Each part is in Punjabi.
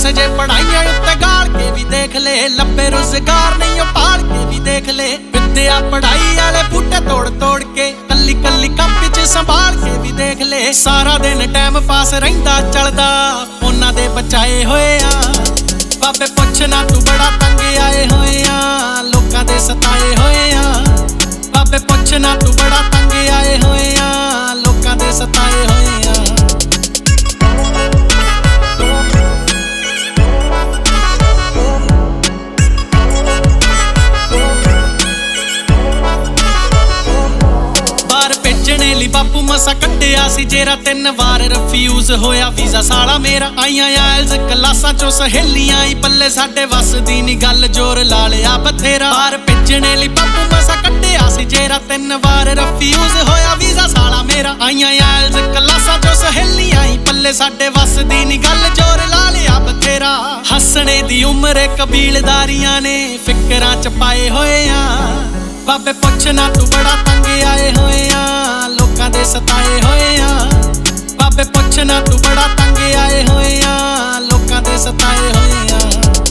ਜੇ ਪੜਾਈਆਂ ਉੱਤੇ ਗਾਲ ਕੇ ਵੀ ਦੇਖ ਲੈ, ਲੱਭੇ ਰੁਜ਼ਗਾਰ ਨਹੀਂ ਉਹ ਪਾਲ ਕੇ ਵੀ ਦੇਖ ਲੈ। ਵਿਦਿਆ ਪੜਾਈ ਵਾਲੇ ਬੂਟੇ ਤੋੜ ਤੋੜ ਕੇ ਕੱਲੀ ਕੱਲੀ ਕਾਪੀ 'ਚ ਸੰਭਾਲ ਕੇ ਵੀ ਦੇਖ ਲੈ। ਸਾਰਾ ਦਿਨ ਟਾਈਮ ਪਾਸ ਰਹਿੰਦਾ ਚੱਲਦਾ, ਉਹਨਾਂ ਦੇ ਬਚਾਏ ਹੋਏ ਆ। ਬਾਬੇ ਪੁੱਛਣਾ ਤੂੰ ਬੜਾ ਤੰਗ ਆਏ ਹੋਏ ਆ, ਲੋਕਾਂ ਦੇ ਸਤਾਏ ਹੋਏ ਆ। ਬਾਬੇ ਪੁੱਛਣਾ ਤੂੰ ਬੜਾ ਤੰਗ ਆਏ ਹੋਏ ਆ, ਲੋਕਾਂ ਦੇ ਸਤਾਏ ਹੋਏ ਆ। ਬਾਪੂ ਮਸਾ ਕੱਢਿਆ ਸੀ ਜੇਰਾ, 3 ਵਾਰ ਰਿਫਿਊਜ਼ ਹੋਇਆ ਵੀਜ਼ਾ ਸਾਲਾ ਮੇਰਾ। ਆਈਆਂ ਆਇਲਸ ਕਲਾਸਾਂ ਚੋਂ ਸਹੇਲੀਆਂ ਹੀ ਪੱਲੇ, ਸਾਡੇ ਵੱਸ ਦੀ ਨੀ ਗੱਲ, ਜ਼ੋਰ ਲਾ ਲਿਆ ਬਥੇਰਾ। ਬਾਹਰ ਭੇਜਣੇ ਲਈ ਬਾਪੂ ਮਸਾ ਕੱਢਿਆ ਸੀ ਜੇਰਾ, 3 ਵਾਰ ਰਿਫਿਊਜ਼ ਹੋਇਆ ਵੀਜ਼ਾ ਸਾਲਾ ਮੇਰਾ। ਆਈਆਂ ਆਇਲਸ ਕਲਾਸਾਂ ਚੋਂ ਸਹੇਲੀਆਂ ਹੀ ਪੱਲੇ, ਸਾਡੇ ਵੱਸ ਦੀ ਨੀ ਗੱਲ, ਜ਼ੋਰ ਲਾ ਲਿਆ ਬਥੇਰਾ। ਹੱਸਣੇ ਦੀ ਉਮਰ ਕਬੀਲਦਾਰੀਆਂ ਨੇ ਫਿਕਰਾਂ 'ਚ ਪਾਏ ਹੋਏ ਆ। ਬਾਬੇ ਪੁੱਛਣਾ ਤੂੰ ਬੜਾ ਤੰਗ ਆਏ ਹੋਏ ਆ, ਲੋਕਾਂ ਦੇ ਸਤਾਏ ਹੋਏ ਆ। ਬਾਬੇ ਪੁੱਛਣਾ ਤੂੰ ਬੜਾ ਤੰਗ ਆਏ ਹੋਏ ਆ, ਲੋਕਾਂ ਦੇ ਸਤਾਏ ਹੋਏ ਆ।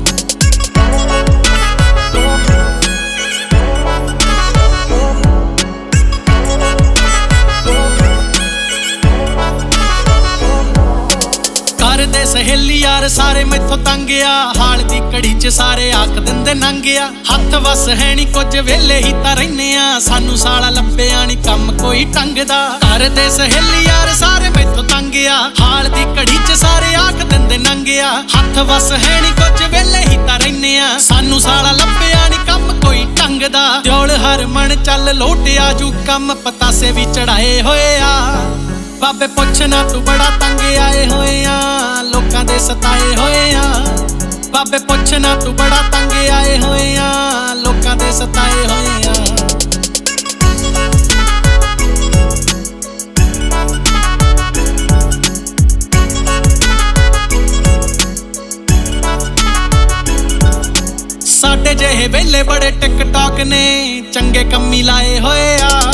ਕਰਦੇ ਸਹੇਲੀ ਯਾਰ ਸਾਰੇ ਮੈਥੋਂ ਤੰਗ ਆ, ਹਾਲ ਦੀ ਘੜੀ 'ਚ ਸਾਰੇ ਆਖ ਦਿੰਦੇ ਨੰਗ ਆ। ਹੱਥ ਵਸ ਹੈ ਨੀ ਕੁਝ ਵੇਲੇ ਹੀ ਤਾਂ ਰਹਿੰਦੇ ਆ, ਸਾਨੂੰ ਸਾਲਾ ਲੱਭਿਆ ਨੀ ਕੰਮ ਕੋਈ ਢੰਗ ਦਾ। ਕਰਦੇ ਸਹੇਲੀ ਯਾਰ ਸਾਰੇ ਮੈਥੋਂ ਤੰਗ ਆ, ਹਾਲ ਦੀ ਘੜੀ 'ਚ ਸਾਰੇ ਆਖ ਦਿੰਦੇ ਨੰਗ ਆ। ਹੱਥ ਵਸ ਹੈ ਨੀ ਕੁਝ ਵੇਲੇ ਹੀ ਤਾਂ ਰਹਿੰਦੇ ਆ, ਸਾਨੂੰ ਸਾਲਾ ਲੱਭਿਆ ਨੀ ਕੰਮ ਕੋਈ ਢੰਗ ਦਾ। ਦਿਓਲ ਹਰ ਮਨ ਚੱਲ ਲੋਟਿਆ ਜੂ ਕੰਮ, ਪਤਾਸੇ ਵੀ ਚੜਾਏ ਹੋਏ ਆ। ਬਾਬੇ ਪੁੱਛਣਾ ਤੂੰ ਬੜਾ ਤੰਗ ਆਏ ਹੋਏ ਆ, ਲੋਕਾਂ ਦੇ ਸਤਾਏ ਹੋਏ ਆ। ਬਾਬੇ ਪੁੱਛਣਾ ਤੂੰ ਬੜਾ ਤੰਗ ਆਏ ਹੋਏ ਆ, ਲੋਕਾਂ ਦੇ ਸਤਾਏ ਹੋਏ ਆ। ਸਾਡੇ ਜਿਹੇ ਵੇਲੇ ਬੜੇ ਟਿਕਟੌਕ ਨੇ ਚੰਗੇ ਕੰਮੀ ਲਾਏ ਹੋਏ ਆ।